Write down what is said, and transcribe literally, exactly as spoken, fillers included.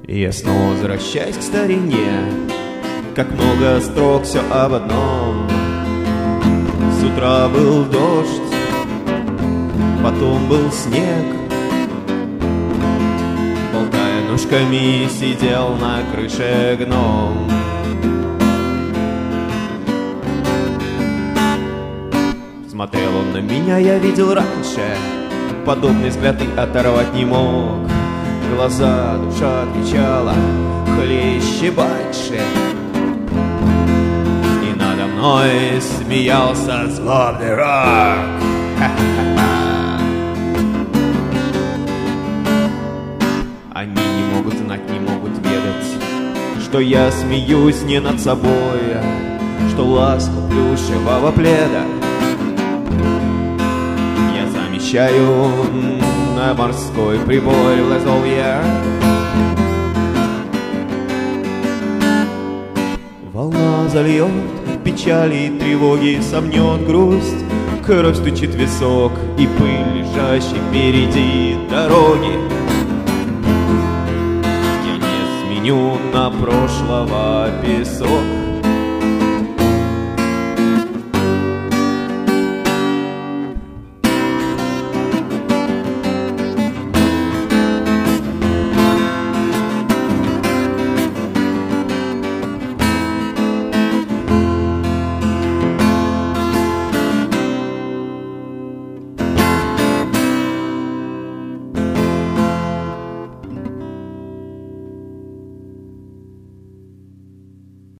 И я снова возвращаюсь к старине, как много строк, все об одном. С утра был дождь, потом был снег. Болтая ножками, сидел на крыше гном. Смотрел он на меня, я видел раньше, подобный взгляд и оторвать не мог. Глаза, душа отвечала хлеще баньше, и надо мной смеялся злобный рок. Они не могут знать, не могут ведать, что я смеюсь не над собой, что ласку плюшевого пледа я замещаю на морской прибой Лазольер. Волна зальет печали и тревоги, сомнет грусть, кровь стучит в висок и пыль, лежащей впереди дороги. Я не сменю на прошлого песок.